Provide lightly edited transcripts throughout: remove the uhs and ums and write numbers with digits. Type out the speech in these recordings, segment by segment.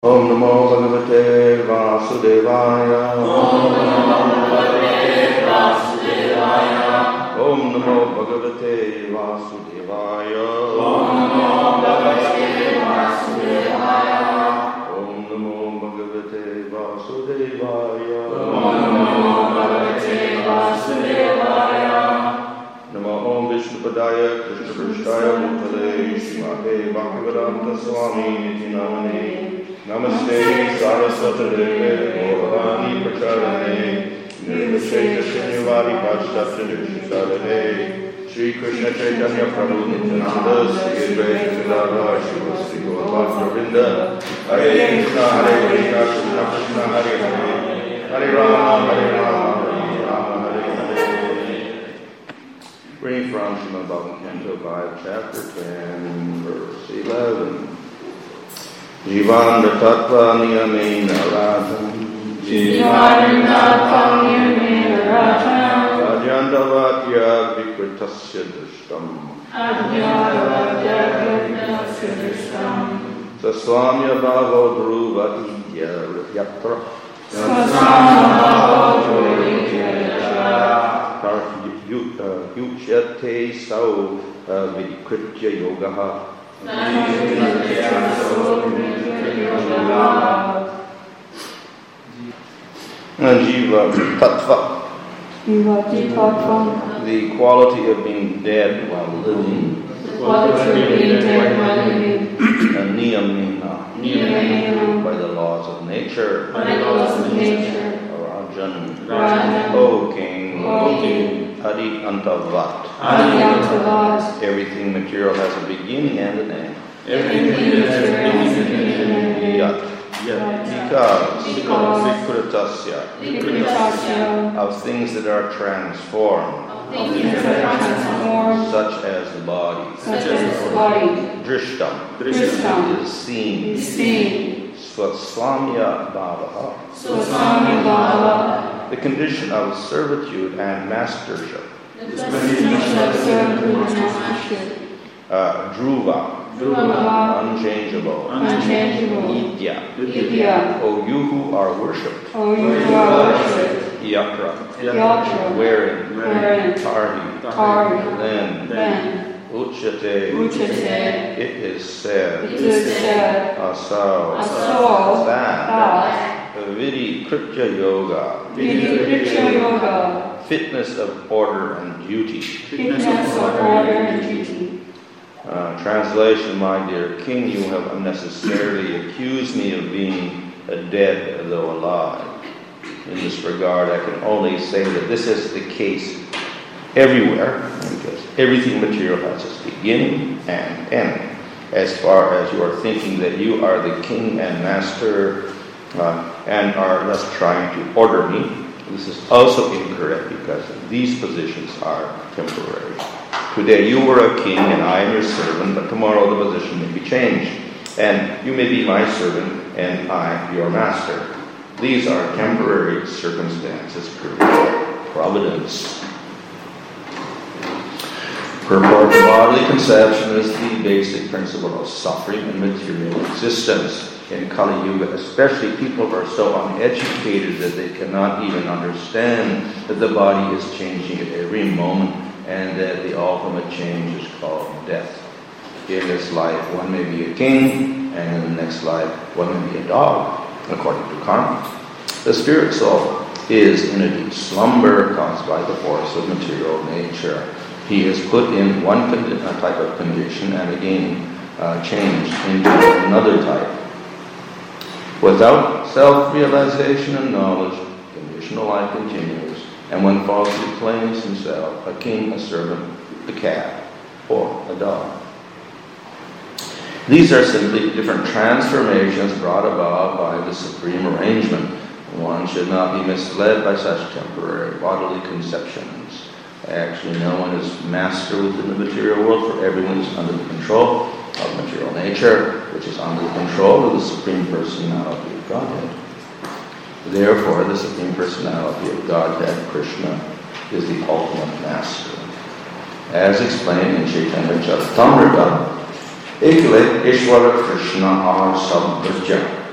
Om Namo Bhagavate Vasudevaya. Om Namo Bhagavate Vasudevaya. Om Namo Bhagavate Vasudevaya. Om Namo Bhagavate Vasudevaya. Om Namo Bhagavate Vasudevaya. Om Namo Bhagavate Vasudevaya. Namo Om Vishnupadaya Krishna Prasthaya Bhutale Srimate Bhaktivedanta Swami Niti Namane Namaste Saraswati Deve Gauravani Pracharane Nirvishesha Srinivadi Pachtatya Nirvishadane Shri Krishna Chaitanya Prabhu Nityananda Sri Advaita Gadadhara Sri Gaura-Bhakta Hare Krishna Hare Krishna Krishna Krishna Hare Hare Hare Rama Hare Rama Hare Rama Hare Hare. Reading from Srimad Bhagavatam Canto 5, Chapter 10, verse 11. Jivana Tattva Niyamena Radham Jivana Tattva Niyamena Radham Adyantavatya Vikritasya Drishtam Adyantavatya Vikritasya Drishtam Saswamya Bhavo Dhruvatidya Yatra Saswamya Bhavo Dhruvatidya Yatra Yuchyate Sau Vikritya Yogaha Jiva Tattva, the quality of being dead while living. Niyamena, by the laws of nature. Rajan, O King, Adi Antavat. Everything material has a beginning and an end. Yat. Because Vikritasya, of things that are transformed, such as the body. Drishtam, is seen. Swaswamya Bhavaha, the condition of servitude and mastership. Dhruva, unchangeable. Idya, O you who are worshipped. Yatra, wherein. Tarhi, then. Uchate, it is said. Asau, that. Vidi Kritya Yoga, fitness of order and duty. Translation, my dear king, you have unnecessarily accused me of being dead though alive. In this regard, I can only say that this is the case everywhere, because everything material has its beginning and end. As far as you are thinking that you are the king and master and are thus trying to order me, this is also incorrect, because these positions are temporary. Today you were a king and I am your servant, but tomorrow the position may be changed, and you may be my servant and I your master. These are temporary circumstances created by providence. Purport of bodily conception is the basic principle of suffering and material existence. In Kali Yuga especially, people are so uneducated that they cannot even understand that the body is changing at every moment and that the ultimate change is called death. In this life, one may be a king, and in the next life, one may be a dog, according to karma. The spirit soul is in a deep slumber caused by the force of material nature. He is put in one type of condition and again changed into another type. Without self-realization and knowledge, conditional life continues, and one falsely claims himself a king, a servant, a cat, or a dog. These are simply different transformations brought about by the supreme arrangement. One should not be misled by such temporary bodily conceptions. Actually, no one is master within the material world, for everyone is under the control of material nature, which is under the control of the Supreme Personality of Godhead. Therefore, the Supreme Personality of Godhead, Krishna, is the ultimate master. As explained in Chaitanya Charitamrita, Ekale Ishvara Krishna are Sabhajya.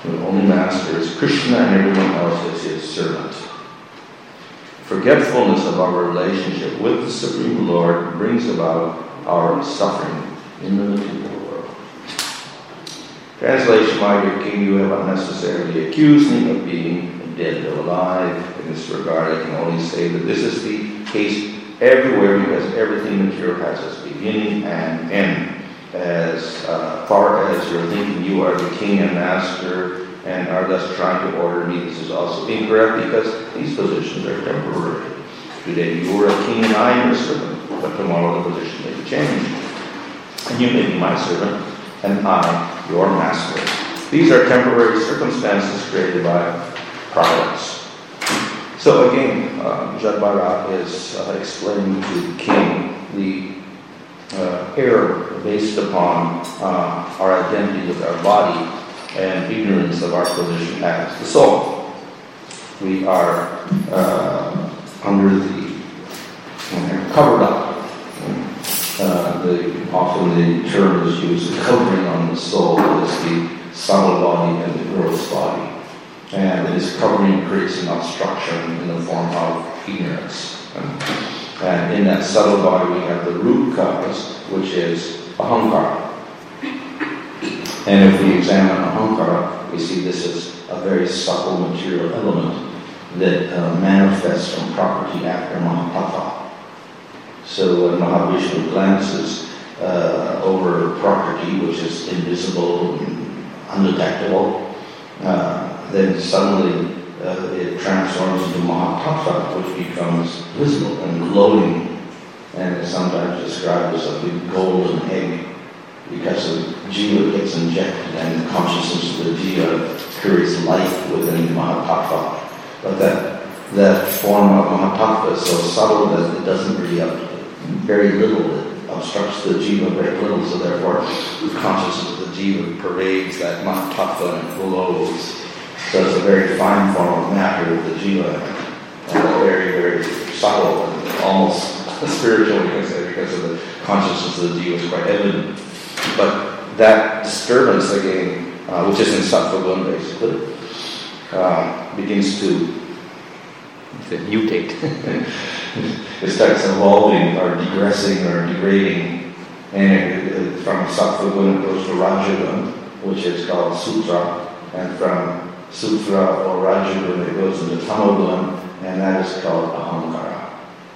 The only master is Krishna and everyone else is his servant. Forgetfulness of our relationship with the Supreme Lord brings about our suffering in the material world. Translation, my dear king, you have unnecessarily accused me of being dead though alive. In this regard, I can only say that this is the case everywhere because everything material has its beginning and end. As far as you're thinking you are the king and master and are thus trying to order me, this is also incorrect because these positions are temporary. Today you are a king and I am your servant, but tomorrow the position may be changed. And you may be my servant and I your master. These are temporary circumstances created by providence. So again, Jadbharat is explaining to the king the error based upon our identity with our body and ignorance of our position as the soul. We are under the covered up. Often the term is used, the covering on the soul is the subtle body and the gross body. And this covering creates an obstruction in the form of ignorance. And in that subtle body we have the root cause, which is ahankara. And if we examine ahankara, we see this is a very subtle material element that manifests from property after Mahatattva. So when Mahavishnu glances over property, which is invisible and undetectable, then suddenly it transforms into Mahatattva, which becomes visible and glowing, and is sometimes described as a big golden egg, because the jiva gets injected and the consciousness of the jiva creates life within the Mahatattva. But that form of Mahatattva is so subtle that it doesn't really very little. It obstructs the jiva very little, so therefore the consciousness of the jiva parades that Mahatattva and glows. So it's a very fine form of matter with the jiva, and very, very subtle and almost spiritual, because of the consciousness of the jiva is quite evident. But that disturbance again, which is in Sattva Gun basically, begins to mutate. It starts evolving or degressing or degrading, and from Sattva Gun it goes to Raja Gun, which is called Sutra, and from Sutra or Raja Gun it goes into Tamo Gun, and that is called Ahankara.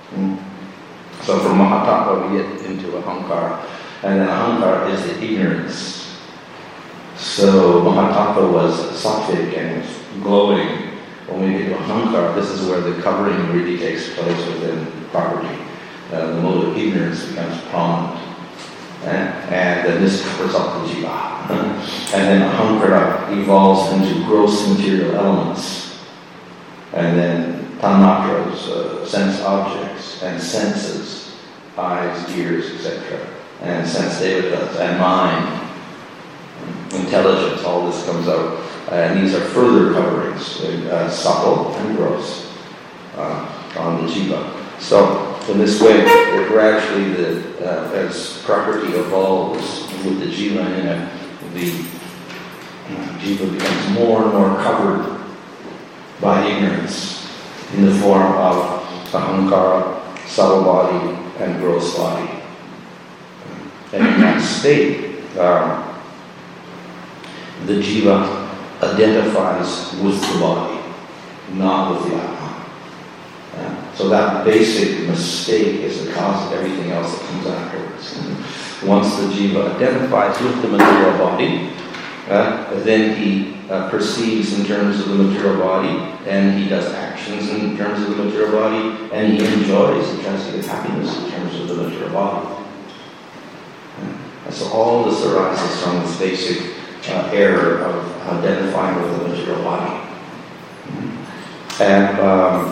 So from Mahatattva we get into Ahankara. And then ahankara is the ignorance. So Mahatattva was sattvic and glowing. When we get to ahankara, this is where the covering really takes place within property. The mode of ignorance becomes prominent. And then this covers up the jiva. And then ahankara evolves into gross material elements. And then tanmatras, sense objects and senses, eyes, ears, etc. And sense devatas, and mind, intelligence, all this comes out. And these are further coverings, subtle and gross, on the jiva. So in this way, gradually, as property evolves with the jiva in it, the jiva becomes more and more covered by ignorance in the form of ahankara, subtle body, and gross body. And in that state, the jiva identifies with the body, not with the Atma. So that basic mistake is the cause of everything else that comes afterwards. Once the jiva identifies with the material body, then he perceives in terms of the material body, and he does actions in terms of the material body, and he enjoys and tries to get happiness in terms of the material body. And so all this arises from this basic error of identifying with the material body. And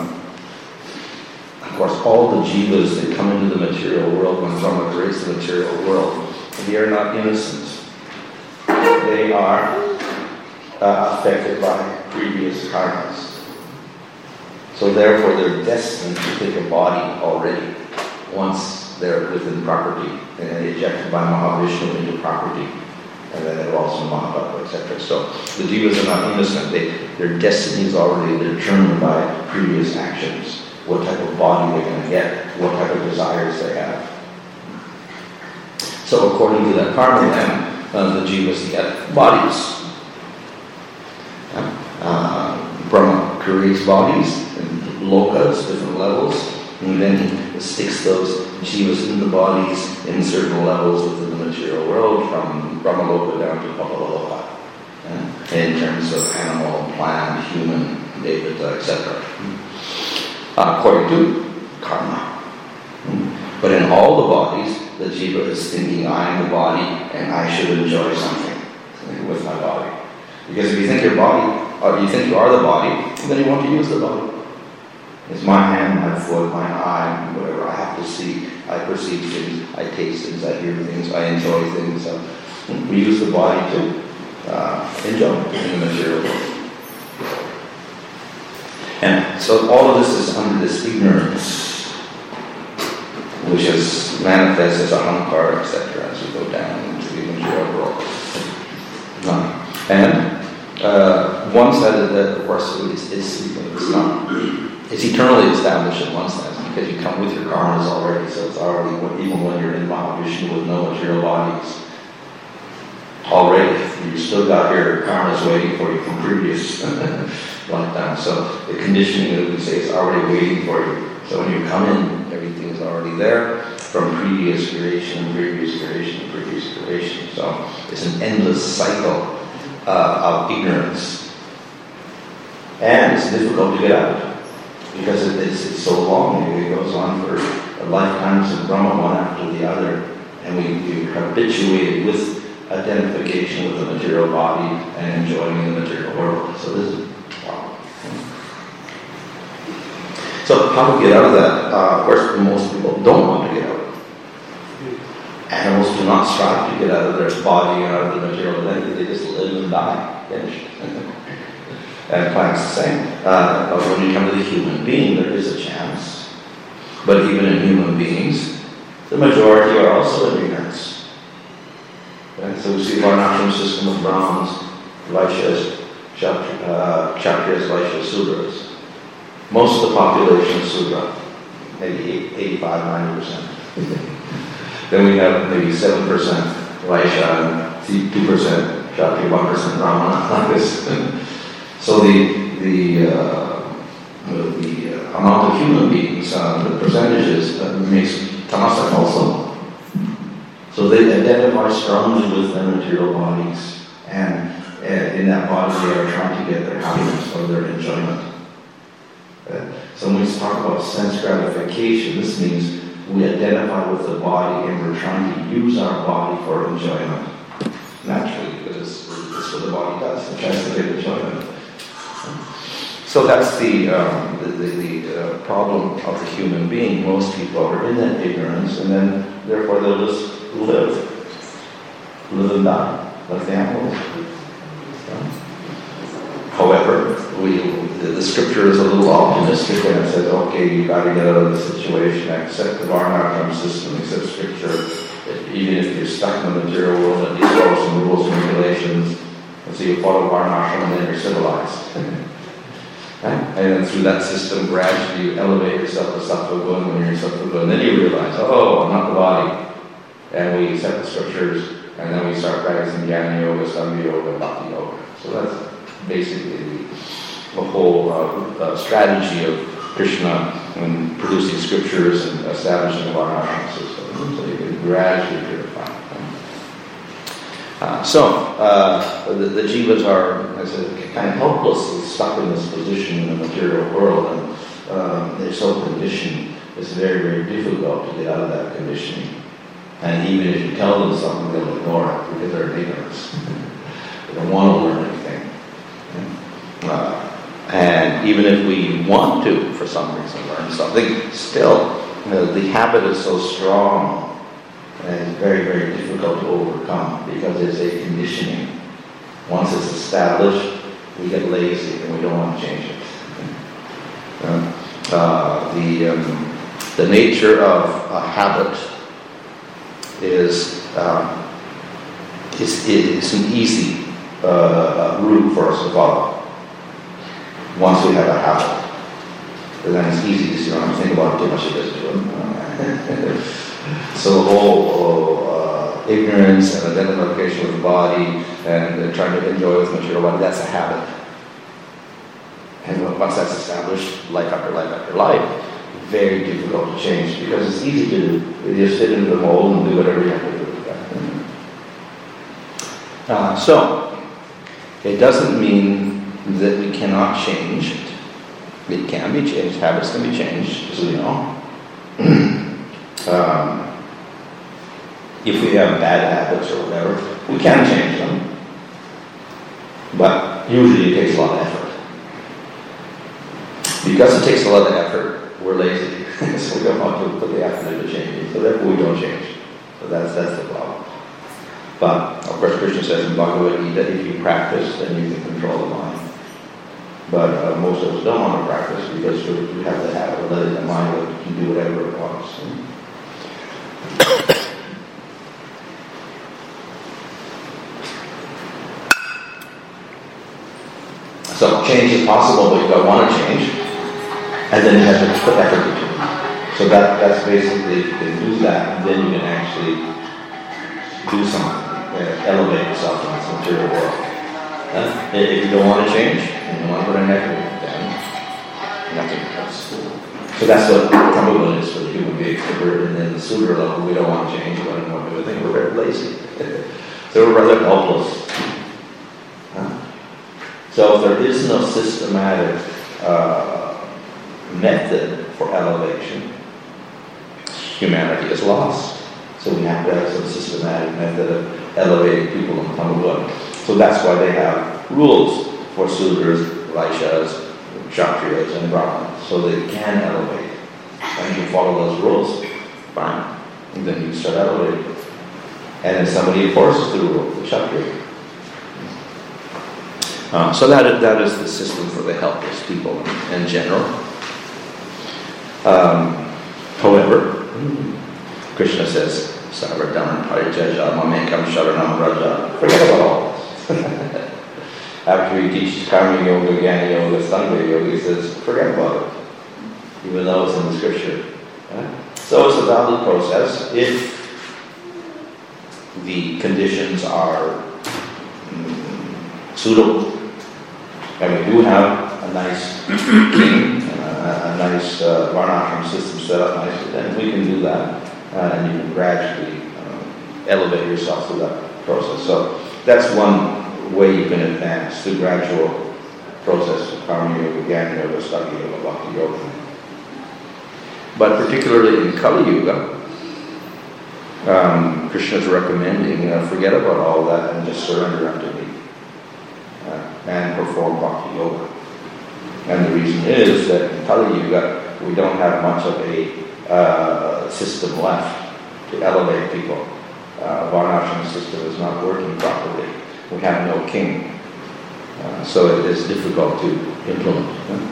of course, all the jivas that come into the material world when Brahma creates the material world, they are not innocent. They are affected by previous karmas. So therefore, they're destined to take a body already once they're within property and ejected by Mahavishnu into property. and then they're also Mahabharata, etc. So the jivas are not innocent. Their destiny is already determined by previous actions. What type of body they're going to get, what type of desires they have. So according to that karma, then the jivas get bodies. Brahma creates bodies in lokas, different levels, and then sticks those jivas in the bodies in certain levels within the material world, from Brahmaloka down to Bhavaloka, in terms of animal, plant, human, devata, etc. According to karma. But in all the bodies, the jiva is thinking, I am the body and I should enjoy something with my body. Because if you think your body, or you think you are the body, then you want to use the body. It's my hand, my foot, my eye, whatever. I have to see, I perceive things, I taste things, I hear things, I enjoy things. So we use the body to enjoy in the material world. And so all of this is under this ignorance, which is manifest as ahankara, etc., as we go down into the material world. And one side of course, it's eternally established in one sense, because you come with your karmas already, so it's already, even when you're in Mahavishnu with no material bodies, already, you still got your karmas waiting for you from previous lifetimes. So the conditioning, that we say, is already waiting for you. So when you come in, everything is already there from previous creation, previous creation, previous creation. So it's an endless cycle of ignorance. And it's difficult to get out because it's so long. It goes on for lifetimes in Brahma, one after the other. And we habituated with identification with the material body and enjoying the material world. So this is a problem. So how to get out of that? Of course, most people don't want to get out. Animals do not strive to get out of their body and out of the material. They just live and die. Finished. And plants the same. But when you come to the human being, there is a chance. But even in human beings, the majority are also in ignorance. And so we see Varnashram system of Brahmins, Vaishyas, Kshatriyas, Vaishyas, Sudras. Most of the population is Sudra, maybe 85-90%. Then we have maybe 7% Vaishya and 2% Kshatriya, 1% Brahmana, like this. So the amount of human beings, the percentages, makes Tamasa also. So they identify strongly with their material bodies, and in that body they are trying to get their happiness or their enjoyment. So when we talk about sense gratification, this means we identify with the body and we're trying to use our body for enjoyment. Naturally, because it's what the body does. It tries to get enjoyment. So that's the problem of the human being. Most people are in that ignorance, and then therefore they'll just live and die, like the animals. However, the scripture is a little optimistic when it says, okay, you got to get out of the situation, accept the Varnashram system, accept scripture. Even if you're stuck in the material world, at least follow some rules and regulations. And so you follow Varnashram and then you're civilized. And then through that system, gradually you elevate yourself to sattva guna. When you're in sattva guna, and then you realize, oh, I'm not the body. And we accept the scriptures, and then we start practicing Jnana Yoga, Sangha Yoga, Bhakti Yoga. So that's basically the whole strategy of Krishna in producing scriptures and establishing the Varnashram system. So you can gradually purify. The jivas are, as I said, kind of helplessly stuck in this position in the material world, and they're so conditioned. It's very, very difficult to get out of that conditioning. And even if you tell them something, they'll ignore it because they're in ignorance. They don't want to learn anything. And even if we want to, for some reason, learn something, still, the habit is so strong. And it's very, very difficult to overcome because it's a conditioning. Once it's established, we get lazy and we don't want to change it. The nature of a habit is it's an easy route for us to follow once we have a habit. But then it's easy to see, when I think about it too much, it doesn't do it. So the whole ignorance and identification with the body and trying to enjoy with material body, that's a habit. And once that's established, life after life after life, very difficult to change because it's easy to do. You just fit into the mold and do whatever you have to do. So, it doesn't mean that we cannot change it. It can be changed. Habits can be changed, as we know. If we have bad habits or whatever, we can change them. But usually it takes a lot of effort. Because it takes a lot of effort, we're lazy. So we don't want to put the effort into changing. So therefore we don't change. So that's the problem. But, of course, Krishna says in Bhagavad Gita that if you practice, then you can control the mind. But most of us don't want to practice because we have the habit of letting the mind can do whatever it wants. So change is possible, but you don't want to change. And then you have to put effort into it. So that's basically, if you can do that, then you can actually do something. Elevate yourself in this material world. If you don't want to change, and you want to put an effort, then nothing else. So that's what Tamaguna is for the human being. If we're in the Sudra level, we don't want to change, we don't want to do a thing, we're very lazy. So we're rather helpless. So if there is no systematic method for elevation, humanity is lost. So we have to have some systematic method of elevating people in Tamaguna. So that's why they have rules for Sudras, Vaishyas, Kshatriyas, and Brahmanas, so they can elevate. And you follow those rules, fine. And then you start elevating. And then somebody enforces the rule, the Kshatriya. So that is the system for the helpless people in general. However, Krishna says, Sarvadam Parijaja Mamekam Sharanam Raja. Forget about all this. After he teaches Karma Yoga, Jnana Yoga, Sangha Yoga, he says, forget about it. Even though it's in the scripture. So it's a valid process if the conditions are suitable. And we do have a nice king, a nice varnashram system set up nicely, then we can do that. And you can gradually elevate yourself through that process. So that's one way you can advance, the gradual process of Karma Yoga, Jnana Yoga, Study Yoga, Bhakti Yoga. But particularly in Kali Yuga, Krishna is recommending forget about all that and just surrender unto me and perform Bhakti Yoga. And the reason is that in Kali Yuga, we don't have much of a system left to elevate people. Varnashram system is not working properly. We have no king. So it is difficult to implement.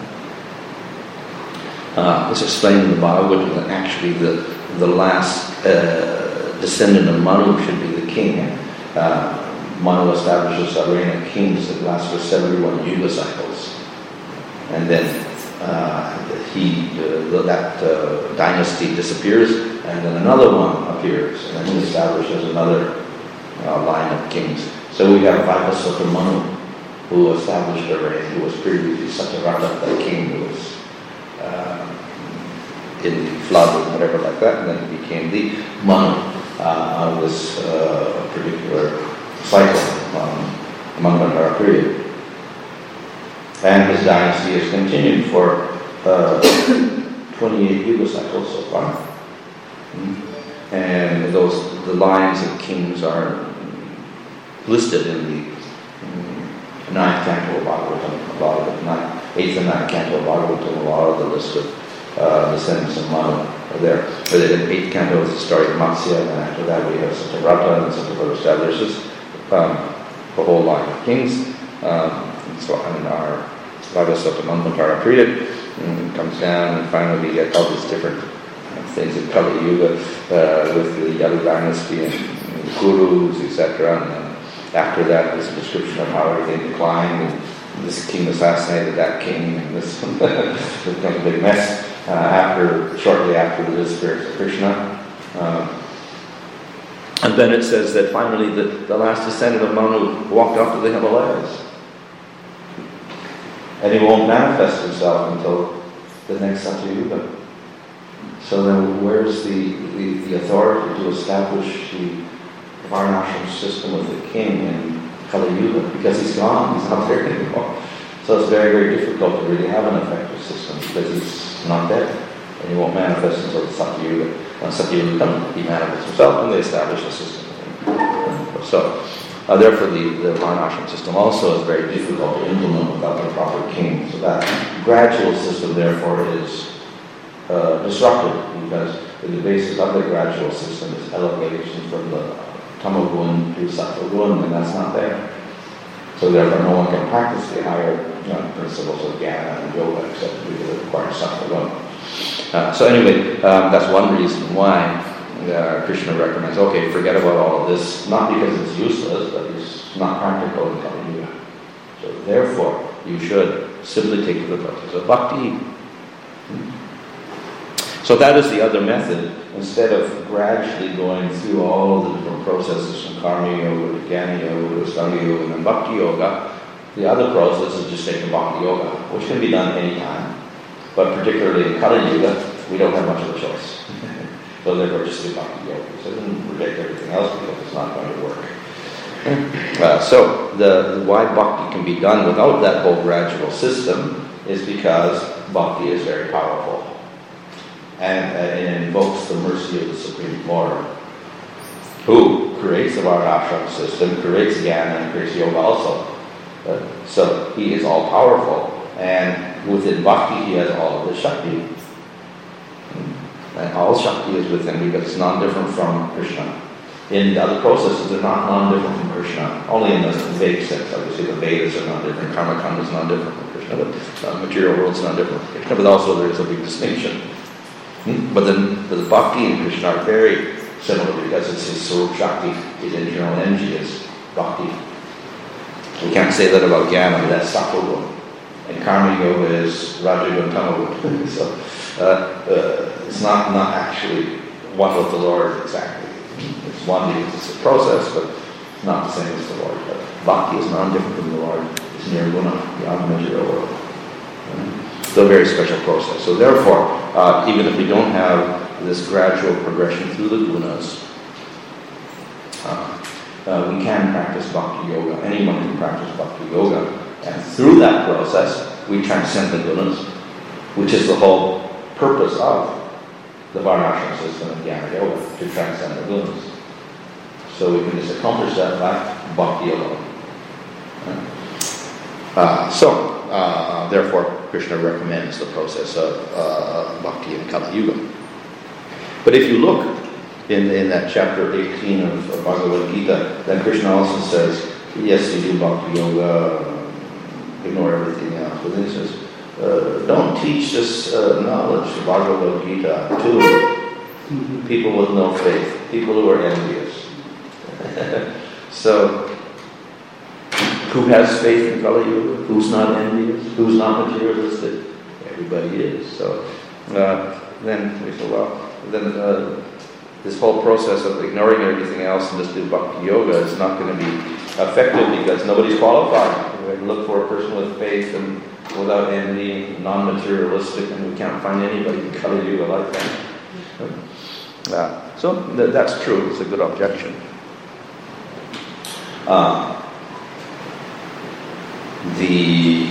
It's explained in the Bhagavatam that actually the last descendant of Manu should be the king. Manu establishes a reign of kings that lasts for 71 yuga cycles. And then that dynasty disappears, and then another one appears, and then he establishes another line of kings. So we have Vaivasvata Manu, who established a reign, who was previously Satyavrata, the king who was in the flood or whatever like that, and then he became the Manu of this particular cycle, Manvantara period. And his dynasty has continued for 28 yuga cycles so far. And the lines of kings are listed in the 9th canto of Bhagavatam, 8th and 9th canto of Bhagavatam. A lot of the list of descendants of Manu are there. But in the 8th canto is the story of Matsya, and after that we have Satyavrata, and Satyavrata establishes the whole line of kings. So in our Vaivasvata Manvantara period, comes down, and finally we get all these different things in Kali Yuga with the Yadu dynasty and the Kurus, etc. And then after that, there's a description of how everything declined, and this king assassinated that king, and this becomes a big mess shortly after the disappearance of Krishna. And then it says that finally the last descendant of Manu walked up to the Himalayas. And he won't manifest himself until the next Satyuga. So then where's the authority to establish the Varnashram system with the king in Kali Yuga? Because he's gone, he's not there anymore. So it's very, very difficult to really have an effective system because he's not there. And he won't manifest until the Satyuga. When Satyuga comes, he manifests himself and they establish a system. So, therefore the Varnashram system also is very difficult to implement without the proper king. So that gradual system, therefore, is disrupted because the basis of the gradual system is elevation from the Tamagun to Sattvagun, and that's not there. So therefore no one can practice the higher principles of Jnana and Yoga except people that require Sattvagun. So anyway, that's one reason why Krishna recommends, okay, forget about all of this, not because it's useless, but it's not practical in Kali Yuga. So therefore, you should simply take to the process of bhakti. So that is the other method. Instead of gradually going through all the different processes from Karma Yoga to Jnana Yoga to Ashtanga Yoga and then Bhakti Yoga, the other process is just taking Bhakti Yoga, which can be done anytime. But particularly in Kali Yuga, we don't have much of a choice. So therefore just do Bhakti Yoga. So then reject everything else because it's not going to work. So the why Bhakti can be done without that whole gradual system is because Bhakti is very powerful. And it invokes the mercy of the Supreme Lord, who creates the Varnashram system, creates Jnana, and creates Yoga also. So he is all powerful, and within Bhakti he has all of the Shakti. And all Shakti is within because it's non-different from Krishna. In the other processes, they're not non-different from Krishna. Only in the Vedic sense, obviously the Vedas are non-different, Karma Kanda is non-different from Krishna, but the material world is non-different from Krishna, but also there is a big distinction. But then the Bhakti and Krishna are very similar because it's his Swarup Shakti, his internal energy is Bhakti. We can't say that about Jnana, but that's Sattva. And Karma Yoga is Rajagun Tamagun. So it's not actually one with the Lord exactly. It's one because it's a process, but not the same as the Lord. But Bhakti is non-different from the Lord. It's nirguna, beyond the material world. It's a very special process. So therefore, even if we don't have this gradual progression through the gunas, we can practice Bhakti Yoga. Anyone can practice Bhakti Yoga. And through that process, we transcend the gunas, which is the whole purpose of the Varnashram system of Jnana Yoga, to transcend the gunas. So we can just accomplish that by Bhakti alone. Therefore, Krishna recommends the process of Bhakti in Kali Yuga. But if you look in that chapter 18 of Bhagavad Gita, then Krishna also says, yes, you do Bhakti Yoga, ignore everything else. But then he says, don't teach this knowledge of Bhagavad Gita to people with no faith, people who are envious. So, who has faith in Kali Yuga? Who's not envious? Who's not materialistic? Everybody is. So then we say, well, then this whole process of ignoring everything else and just do Bhakti Yoga is not going to be effective because nobody's qualified. We look for a person with faith and without envy, non-materialistic, and we can't find anybody in Kali Yuga like that. So that's true. It's a good objection. The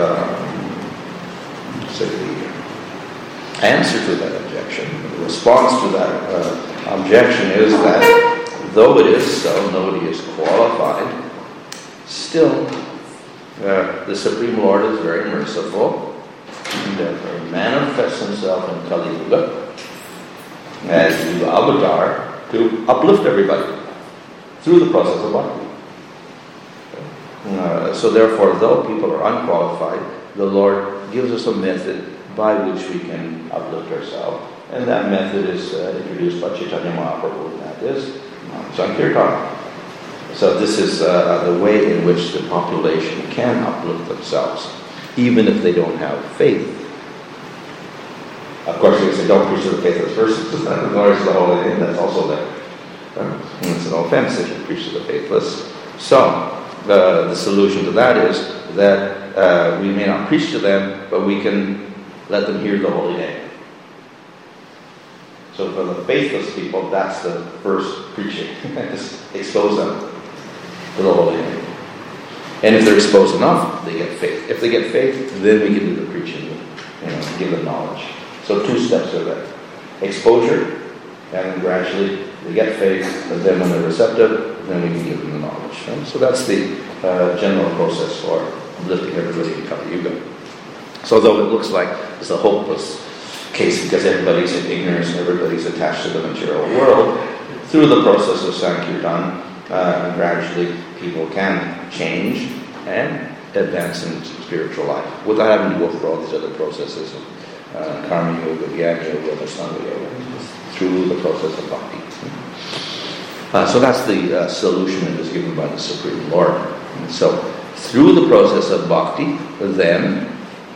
answer to that objection, the response to that objection is that though it is so, nobody is qualified, still the Supreme Lord is very merciful and therefore manifests himself in Kali Yuga as the avatar to uplift everybody through the process of bhakti. So therefore, though people are unqualified, the Lord gives us a method by which we can uplift ourselves. And that method is introduced by Chaitanya Mahaprabhu, and that is Sankirtan. So this is the way in which the population can uplift themselves, even if they don't have faith. Of course, if they don't preach to the faithless person, nor is the holy name, that's also there. It's an offense if you preach to the faithless. So, the solution to that is that we may not preach to them, but we can let them hear the holy name. So for the faithless people, that's the first preaching. Just expose them to the holy name. And if they're exposed enough, they get faith. If they get faith, then we can do the preaching, give them knowledge. So 2 steps are there. Exposure, and then gradually they get faith, and then when they're receptive, then we can give them the knowledge. Right? So that's the general process for lifting everybody in Kali Yuga. So though it looks like it's a hopeless case because everybody's in ignorance and everybody's attached to the material world, through the process of Sankirtan, gradually people can change and advance in spiritual life without having to go through all these other processes of Karma Yoga, Jnana Yoga, Ashtanga Yoga, through the process of bhakti. So that's the solution that was given by the Supreme Lord. And so through the process of bhakti, then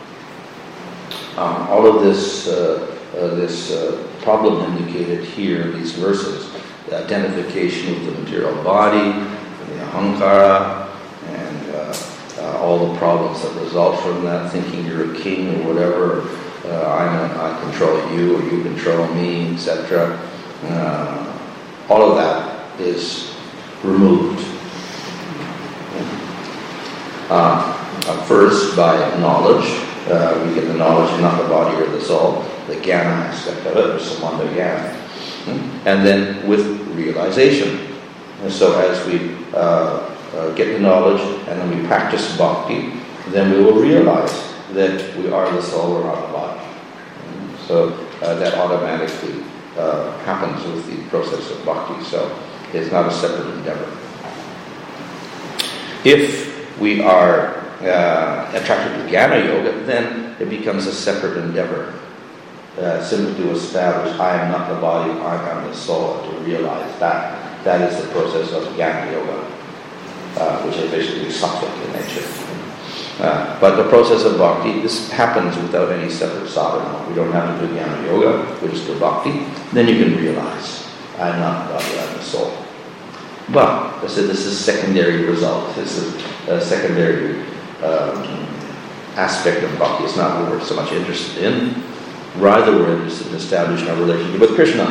all of this problem indicated here in these verses, the identification with the material body, the ahankara, and all the problems that result from that, thinking you're a king or whatever, I control you or you control me, etc. All of that is removed. First, by knowledge, we get the knowledge of not the body or the soul, the jnana aspect of it, or samanda jnana. And then with realization. And so as we get the knowledge and then we practice bhakti, then we will realize that we are the soul or not the body. So that automatically happens with the process of bhakti. So it's not a separate endeavor. If we are attracted to Jnana Yoga, then it becomes a separate endeavor. Simply to establish, I am not the body, I am the soul, and to realize that. That is the process of Jnana Yoga, which is basically sattvic in nature. But the process of bhakti, this happens without any separate sadhana. We don't have to do Jnana Yoga, we just do bhakti. Then you can realize, I am not the body, I am the soul. But, I said this is secondary result. This is a secondary aspect of bhakti. It's not what we're so much interested in. Rather, we're interested in establishing our relationship with Krishna.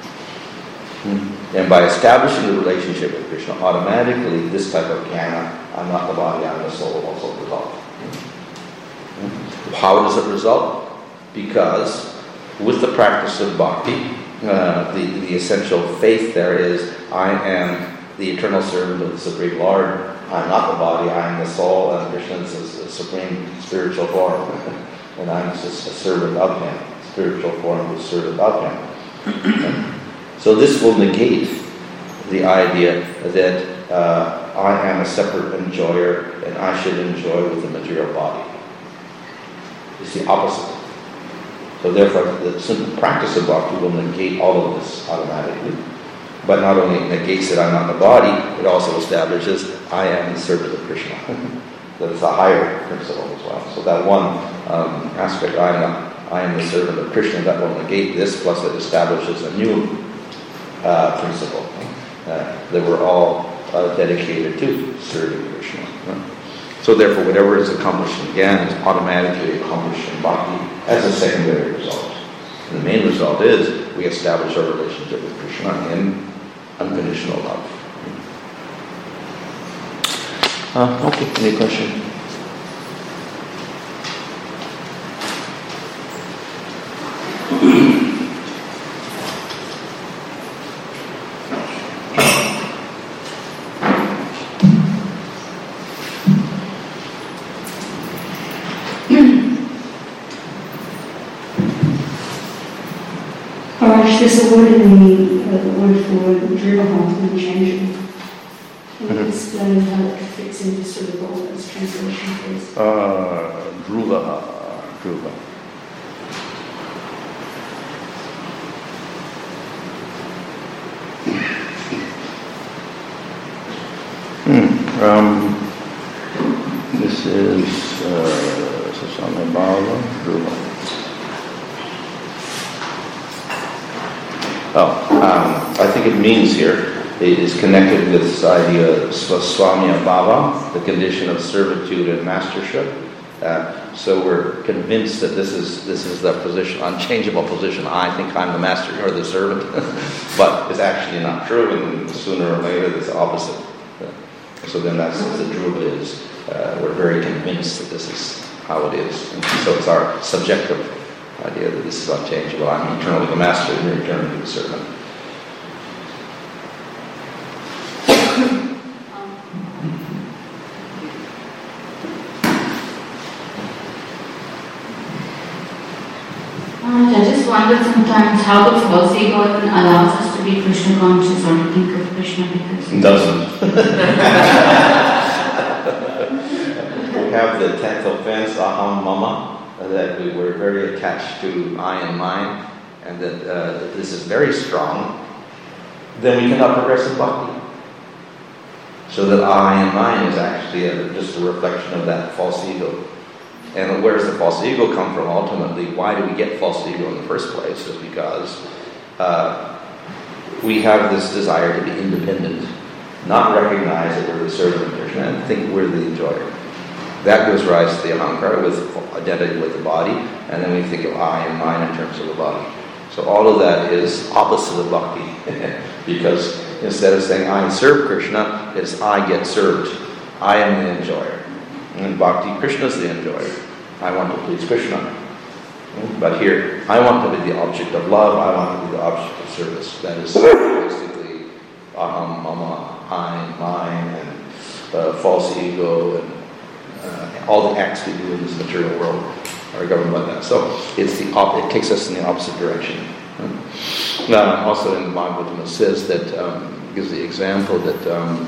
And by establishing the relationship with Krishna, automatically this type of jnana, I'm not the body, I'm the soul, also result. How does it result? Because with the practice of bhakti, the essential faith there is, I am the eternal servant of the Supreme Lord. I'm not the body, I am the soul, and Krishna is the supreme spiritual form. And I'm just a servant of him, spiritual form who's servant of him. So this will negate the idea that I am a separate enjoyer and I should enjoy with the material body. It's the opposite. So therefore, the simple practice of bhakti will negate all of this automatically. But not only negates that I'm not the body, it also establishes I am the servant of Krishna. That is a higher principle as well. So that one aspect, I am the servant of Krishna, that will negate this, plus it establishes a new principle that we're all dedicated to serving Krishna. So therefore, whatever is accomplished in Jnana is automatically accomplished in Bhakti as a secondary result. And the main result is we establish our relationship with Krishna in unconditional love. Okay, any question? There's a word in the word for Drivaha interchangeable. Can you explain how it fits into sort of all those translation phrases? Dhruva. This is Swami Baba. I think it means here, it is connected with this idea of Swamya Bhava, the condition of servitude and mastership. So we're convinced that this is the position, unchangeable position. I think I'm the master or the servant, but it's actually not true, and sooner or later it's opposite. So then that's what the Dhruva is. We're very convinced that this is how it is. And so it's our subjective idea that this is unchangeable. I'm eternally the master and you're eternally the servant. I just wonder sometimes how the false ego even allows us to be Krishna conscious or to think of Krishna because it doesn't. We have the 10th offense, aham mama, that we were very attached to I and mine, and that this is very strong. Then we cannot progress in bhakti. So that I and mine is actually just a reflection of that false ego. And where does the false ego come from ultimately? Why do we get false ego in the first place? Is because we have this desire to be independent, not recognize that we're the servant of Krishna, and think we're the enjoyer. That gives rise to the ahankara, with identity with the body, and then we think of I and mine in terms of the body. So all of that is opposite of bhakti, because instead of saying I serve Krishna, it's I get served. I am the enjoyer. In bhakti, Krishna is the enjoyer. I want to please Krishna. But here, I want to be the object of love. I want to be the object of service. That is basically aham, mama, I, mine, and false ego, and all the acts we do in this material world are governed by that. So it takes us in the opposite direction. Also in the Bhagavatam it says that, gives the example that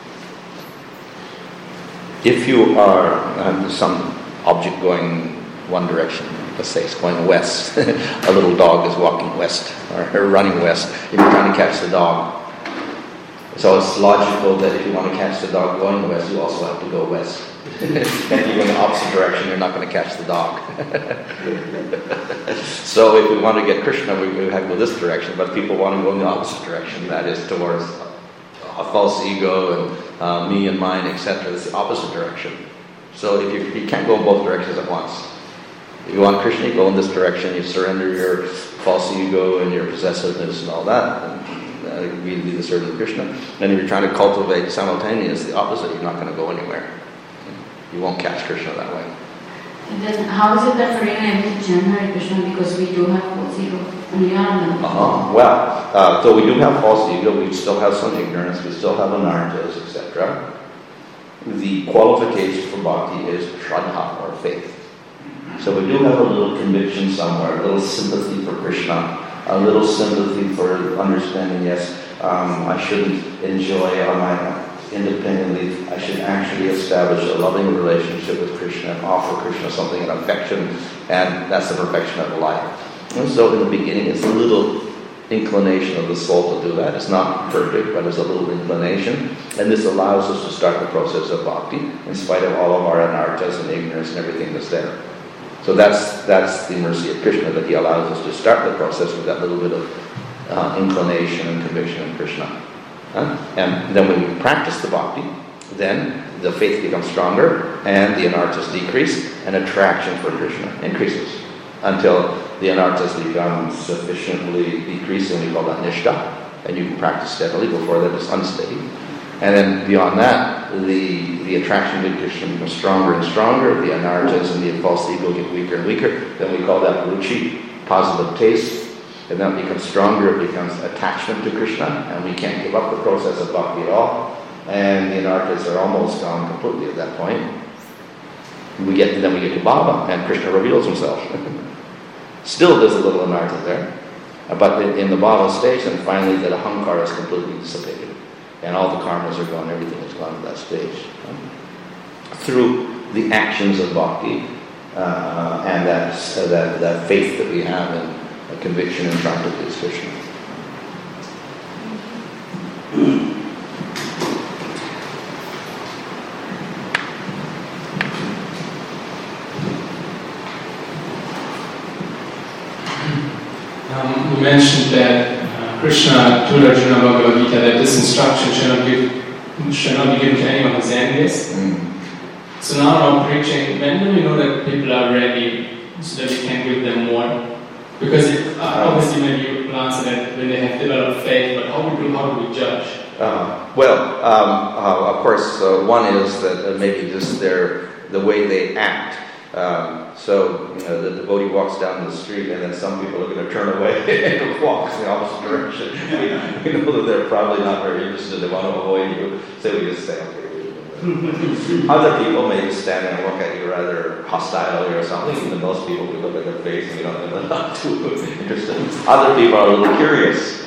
if you are some object going one direction, let's say it's going west, a little dog is walking west or running west, and you're trying to catch the dog. So it's logical that if you want to catch the dog going west, you also have to go west. And if you go in the opposite direction, you're not going to catch the dog. So if we want to get Krishna, we have to go this direction, but people want to go in the opposite direction, that is towards a false ego and me and mine, etc. It's the opposite direction. So if you can't go in both directions at once. If you want Krishna, you go in this direction, you surrender your false ego and your possessiveness and all that, and you be the servant of Krishna. And if you're trying to cultivate simultaneous, the opposite, you're not going to go anywhere. You won't catch Krishna that way. And then how is it that we're able to generate Krishna because we do have false ego and we are Well, so we do have false ego, we still have some ignorance, we still have anarthas, etc. The qualification for bhakti is shraddha, or faith. So we do have a little conviction somewhere, a little sympathy for Krishna, a little sympathy for understanding, yes, I shouldn't enjoy on my independently. I should actually establish a loving relationship with Krishna and offer Krishna something in affection, and that's the perfection of life. And so in the beginning, it's a little inclination of the soul to do that. It's not perfect, but it's a little inclination, and this allows us to start the process of bhakti in spite of all of our anarthas and ignorance and everything that's there. So that's the mercy of Krishna, that he allows us to start the process with that little bit of inclination and conviction in Krishna. And then when we practice the bhakti, then the faith becomes stronger and the anarthas decrease and attraction for Krishna increases until the anarthas become sufficiently decreasing. We call that nishtha, and you can practice steadily. Before that it's unsteady. And then beyond that, the attraction to Krishna becomes stronger and stronger. The anarthas and the false ego get weaker and weaker. Then we call that ruchi, positive taste. And that becomes stronger, it becomes attachment to Krishna, and we can't give up the process of bhakti at all. And the anarthas are almost gone completely at that point. Then we get to Baba, and Krishna reveals himself. Still there's a little anartha there, but in the Baba stage, then finally that ahankara is completely dissipated, and all the karmas are gone, everything is gone to that stage. Through the actions of bhakti, and that faith that we have in a conviction and trying to please Krishna. You mentioned that Krishna told Arjuna Bhagavad Gita that this instruction should not be given to anyone who's envious. So now I'm preaching, when do we know that people are ready so that we can give them more? Because obviously maybe you will answer that when they have developed faith, but how do we judge? Of course, one is that maybe just the way they act. So, the devotee walks down the street and then some people are going to turn away and walk in the opposite direction. We know that they're probably not very interested. They want to avoid you. So we just say, okay. Other people may just stand and look at you rather hostilely or something. Even most people, we look at their face and they're not too interested. Other people are a little curious.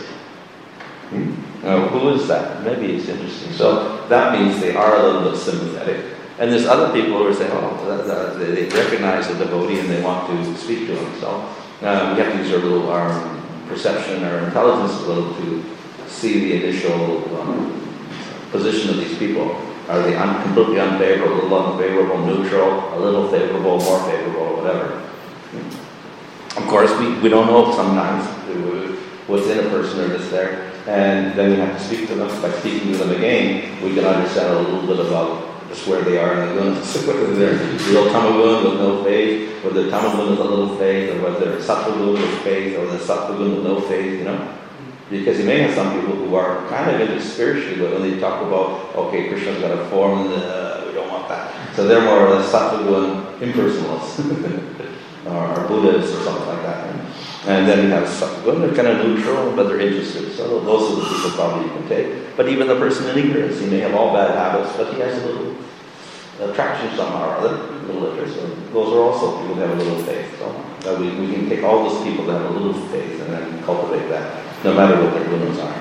Who is that? Maybe it's interesting. So that means they are a little bit sympathetic. And there's other people who are saying, they recognize the devotee and they want to speak to him. So we have to use our perception, our intelligence a little to see the initial position of these people. Are they completely unfavorable, a little unfavorable, neutral, a little favorable, more favorable, whatever? Of course, we don't know sometimes what's in a person or just there. And then we have to speak to them. By speaking to them again, we can understand a little bit about just where they are in the gunas. Whether they're real tamagun with no faith, whether tamagun with a little faith, or whether sattvagun with faith, or the sattvagun with no faith, Because you may have some people who are kind of into spiritually, but when they talk about, okay, Krishna's got a form, and we don't want that. So they're more or less sattvagun impersonalists, or Buddhists or something like that. And then you have sattvagun, they're kind of neutral, but they're interested. So those are the people probably you can take. But even the person in ignorance, he may have all bad habits, but he has a little attraction somehow or other, a little interest. So those are also people who have a little faith. So we can take all those people that have a little faith and then cultivate that, no matter what their gunas are.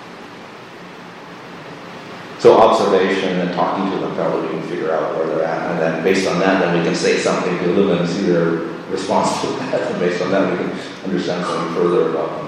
So observation and talking to them, probably we can figure out where they're at, and then based on that, then we can say something to them and see their response to that, and based on that, we can understand something further about them.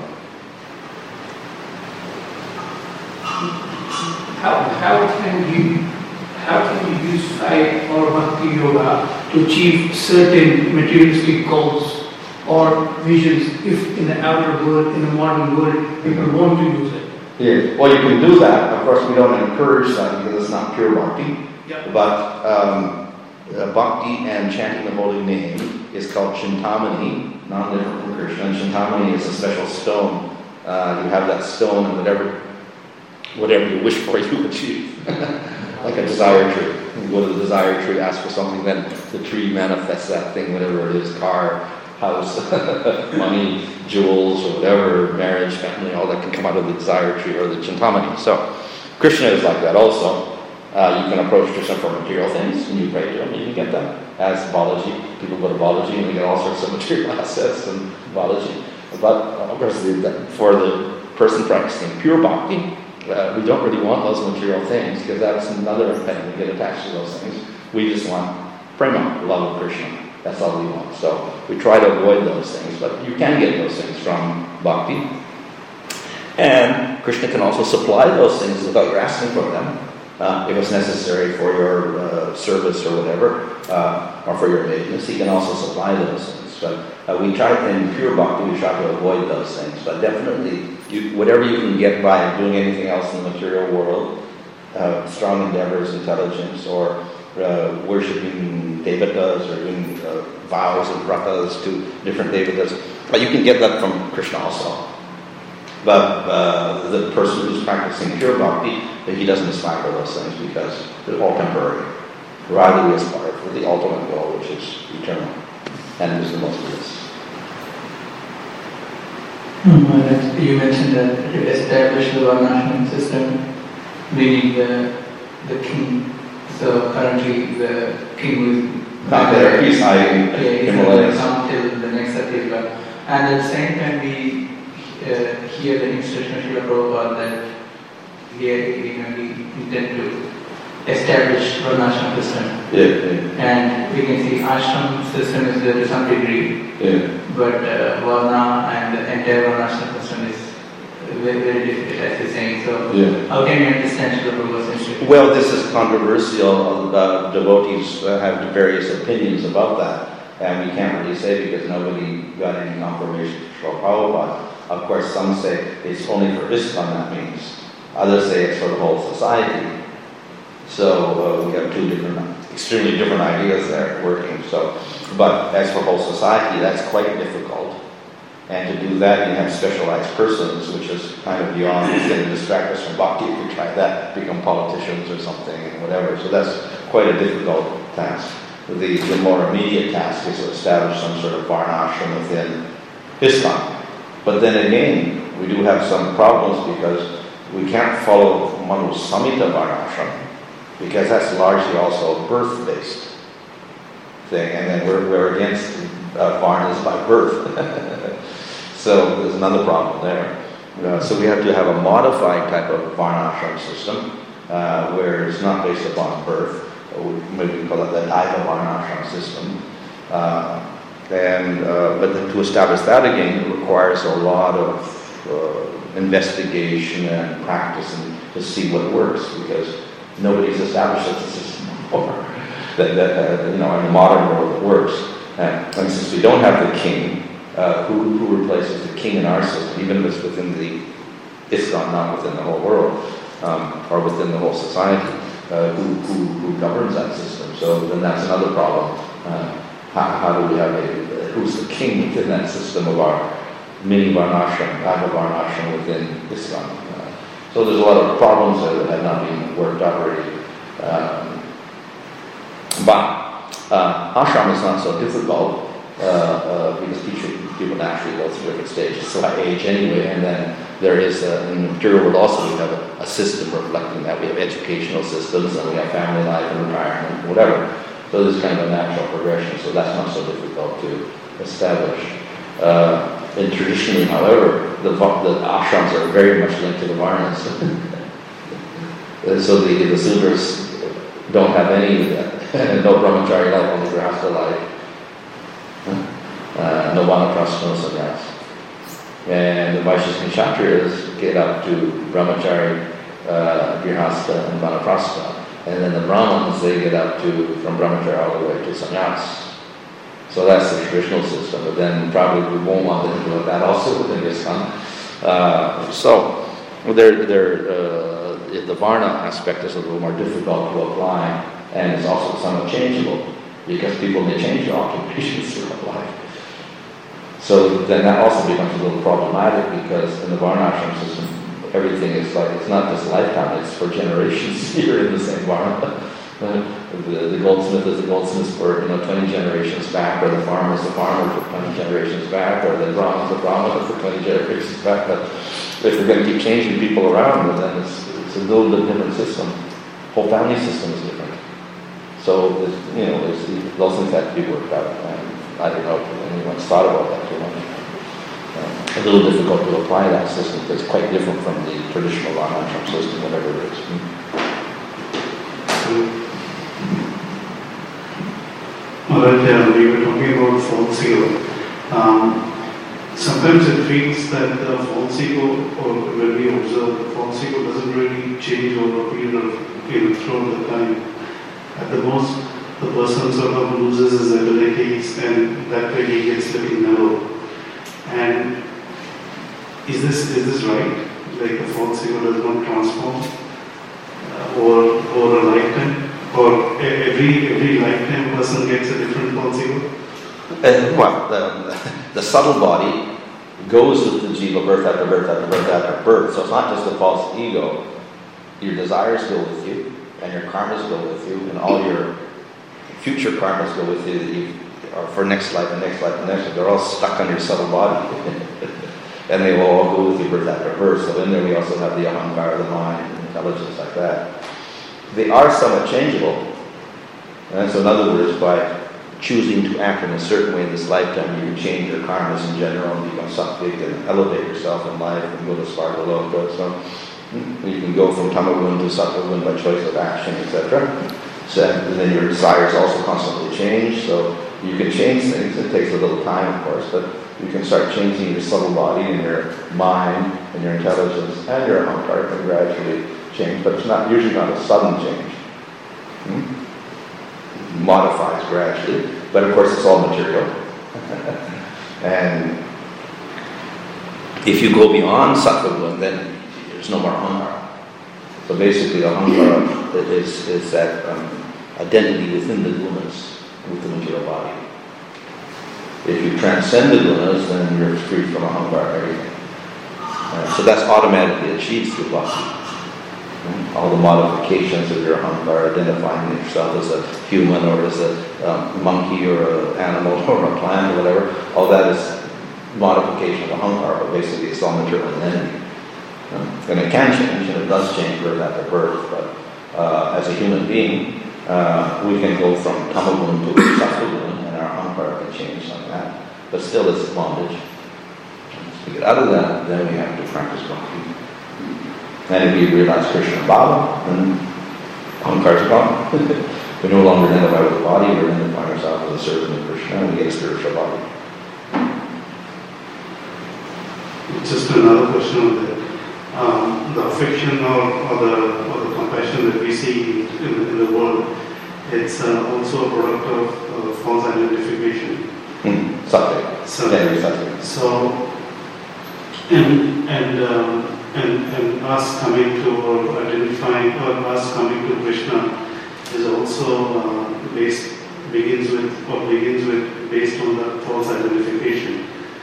How can you use Sai or Bhakti Yoga to achieve certain materialistic goals or visions if in the outer world, in the modern world, people want to use it? Yeah, well, you can do that. Of course, we don't encourage that because it's not pure bhakti. Yep. But bhakti and chanting the holy name is called Chintamani, non-different from Krishna. And Chintamani is a special stone. You have that stone and whatever you wish for, you achieve. Like a desire tree. You go to the desire tree, ask for something, then the tree manifests that thing, whatever it is, car, house, money, jewels, or whatever, marriage, family, all that can come out of the desire tree or the Chintamani. So Krishna is like that also. You can approach Krishna for material things, and you pray to him, and you can get them. As Balaji, people go to Balaji, and they get all sorts of material assets and Balaji. But of course, for the person practicing pure bhakti, we don't really want those material things, because that's another thing, we get attached to those things. We just want prema, love of Krishna. That's all we want. So we try to avoid those things, but you can get those things from bhakti. And Krishna can also supply those things without your asking for them, if it's necessary for your service or whatever, or for your maintenance. He can also supply those things. But we try, in pure bhakti, we try to avoid those things. But definitely, whatever you can get by doing anything else in the material world, strong endeavors, intelligence, or worshipping devatas, or doing vows and vratas to different devatas, but you can get that from Krishna also. But the person who's practicing pure bhakti, he doesn't aspire for those things because they're all temporary. Rather, we aspire for the ultimate goal, which is eternal, and is the most bliss. You mentioned that to establish the Varnashram system, meaning the king. So currently the king is not there. He's hiding. He's going to come till the next Satyuga. And at the same time, we hear the instruction of Srila Prabhupada that we intend to establish Varnashram system. Yeah. And we can see ashram system is there to some degree. Yeah. But Varna and the entire Varnashram system is very, very difficult, as you're saying. So how can you understand Srila Prabhupada's instruction? Well, this is controversial. Devotees have various opinions about that. And we can't really say because nobody got any confirmation. Srila Prabhupada. Of course, some say it's only for ISKCON, that means. Others say it's for the whole society. So we have two extremely different ideas there working. So, but as for whole society, that's quite difficult. And to do that, you have specialized persons, which is kind of beyond, it's going to distract us from bhakti if we try that, become politicians or something, and whatever. So that's quite a difficult task. The more immediate task is to establish some sort of varnashram within ISKCON. But then again, we do have some problems because we can't follow Manu Samhita varnashram, because that's largely also a birth-based thing, and then we're against varnas by birth. So there's another problem there. So we have to have a modified type of varnashram system, where it's not based upon birth. Maybe we call it the Daiva varnashram system. But then to establish that again requires a lot of investigation and practice and to see what works, because nobody's established such a system before that in the modern world it works. And since we don't have the king, who replaces the king in our system, even if it's within the ISKCON, not within the whole world, or within the whole society, who governs that system? So then that's another problem. How do we have who's the king within that system of our mini varnashram, Daiva varnashram within ISKCON? So there's a lot of problems there that have not been worked out already. But ashram is not so difficult because people naturally go through different stages. So by age anyway, and then there is in the material world also we have a system reflecting that. We have educational systems, and we have family life and retirement, whatever. So there's kind of a natural progression. So that's not so difficult to establish. And traditionally, however, the ashrams are very much linked to the varnas. So the Sudras don't have any, no brahmachari life, only grihastha life. No vanaprastha, no sannyas. And the Vaishyas and Kshatriyas get up to brahmachari, grihastha, and vanaprastha. And then the Brahmins, they get up to, from brahmachari all the way to sannyas. So that's the traditional system, but then probably we won't want to do that also within ISKCON. So the Varna aspect is a little more difficult to apply, and it's also somewhat changeable, because people may change their occupations throughout life. So then that also becomes a little problematic, because in the Varnashram system, everything is like, it's not just lifetime, it's for generations here in the same Varna. The goldsmith is the goldsmith for 20 generations back, or the farmer is the farmer for 20 generations back, or the Brahmin is the Brahmin for 20 generations back. But if we're going to keep changing people around, then it's a little bit different system. Whole family system is different. So those things have to be worked out. And I don't know if anyone's thought about that too much. A little difficult to apply that system, because it's quite different from the traditional Varnashram system, whatever it is. We were talking about false ego. Sometimes it feels that the false ego, or when we observe, the false ego doesn't really change over a period of throughout the time. At the most, the person sort of loses his abilities, and that way he gets little mellow. And is this right? Like the false ego does not transform over a lifetime? Or every lifetime person gets a different false ego? The subtle body goes with the jiva birth after birth after birth after birth. So it's not just the false ego. Your desires go with you, and your karmas go with you, and all your future karmas go with you, or for next life and next life and next life. They're all stuck on your subtle body. And they will all go with you birth after birth. So in there we also have the ahankara, the mind, and intelligence like that. They are somewhat changeable. And so in other words, by choosing to act in a certain way in this lifetime, you can change your karmas in general and become sattvic and elevate yourself in life and go to Svargaloka. So you can go from tamagun to sattvagun by choice of action, etc. So, and then your desires also constantly change. So you can change things. It takes a little time, of course, but you can start changing your subtle body and your mind and your intelligence and your ahankara can gradually change, but it's usually not a sudden change. It modifies gradually, but of course it's all material. And If you go beyond sattva guna, then there's no more ahankara. So basically, ahankara is that identity within the gunas, with the material body. If you transcend the gunas, then you're free from ahankara, everything. So that's automatically achieved through bhakti. All the modifications of your ahankara, identifying yourself as a human or as a monkey or an animal or a plant or whatever, all that is modification of ahankara, but basically it's all material identity. And it can change, and it does change right after birth, but as a human being, we can go from tamaguna to sattva-guna, and our ahankara can change like that, but still it's bondage. To get out of that, then we have to practice bhakti. And if we realize Krishna Bhava, then ahankara is gone. We no longer identify with the body, we identify ourselves as a servant of Krishna, and we get a spiritual body. Just another question on that. The affection or the compassion that we see in the world, it's also a product of false identification. Sattva. Sattva. So, and us coming to or identifying or us coming to Krishna is also begins with based on the false identification.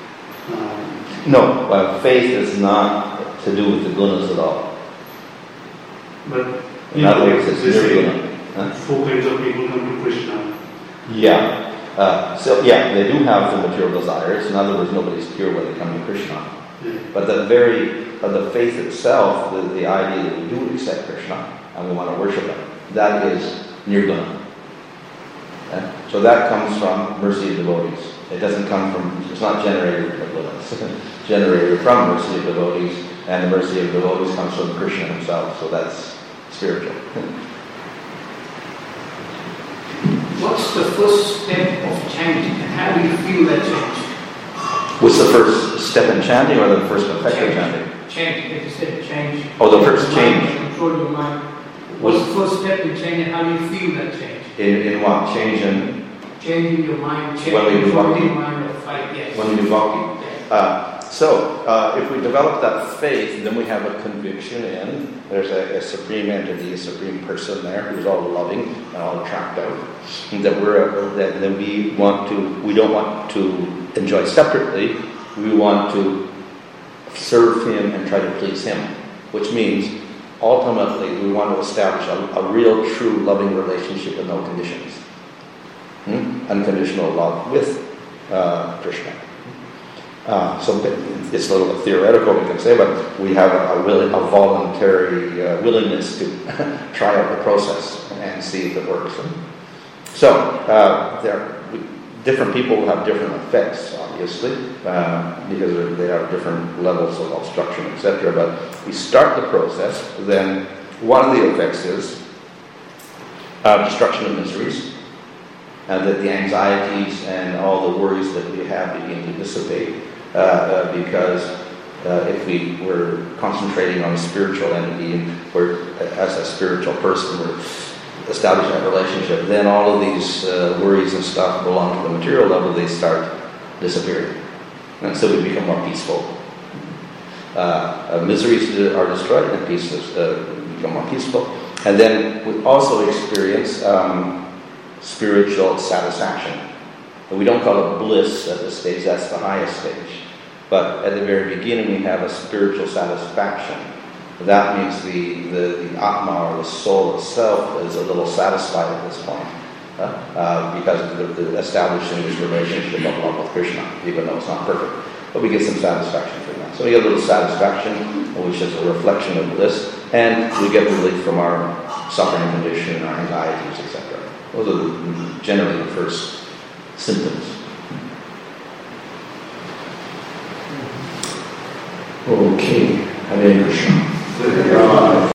No, faith is not to do with the gunas at all. But in other words, it's nirguna. Four kinds of people come to Krishna. Yeah. So they do have the material desires. In other words, nobody's pure when they come to Krishna. Yeah. But the faith itself, the idea that we do accept Krishna and we want to worship Him, that is nirguna. So that comes from mercy of devotees. It doesn't come from, it's not generated from gunas. It's generated from mercy of devotees, and the mercy of devotees comes from Krishna Himself, so that's spiritual. What's the first step of chanting, and how do you feel that change? What's the first step in chanting or the first effect of chanting? Chanting, as you said, change. Oh, the first change. Control your mind. What's the first step in change, and how do you feel that change? In what? Change in? Changing your mind, When we do bhakti? your mind of fight, yes. When we do bhakti. So, if we develop that faith, then we have a conviction in, there's a supreme entity, a supreme person there who's all loving and all attractive, and that we don't want to enjoy separately, we want to serve Him and try to please Him, which means ultimately we want to establish a real, true, loving relationship with no conditions. Unconditional love with Krishna. So it's a little theoretical, we can say, but we have a voluntary willingness to try out the process and see if it works. So different people have different effects, obviously, because they have different levels of obstruction, etc. But we start the process, then one of the effects is destruction of miseries, and that the anxieties and all the worries that we have begin to dissipate, because if we were concentrating on a spiritual entity and we're, as a spiritual person, we're establishing that relationship, then all of these worries and stuff belong to the material level, they start disappearing. And so we become more peaceful. Miseries are destroyed and become more peaceful. And then we also experience spiritual satisfaction. And we don't call it bliss at this stage, that's the highest stage. But at the very beginning we have a spiritual satisfaction. That means the Atma or the soul itself is a little satisfied at this point. Because of the establishing this relationship of love with Krishna, even though it's not perfect. But we get some satisfaction from that. So we get a little satisfaction, which is a reflection of bliss, and we get relief from our suffering condition, our anxieties, etc. Those are generally the first symptoms. Okay, Hare Krishna.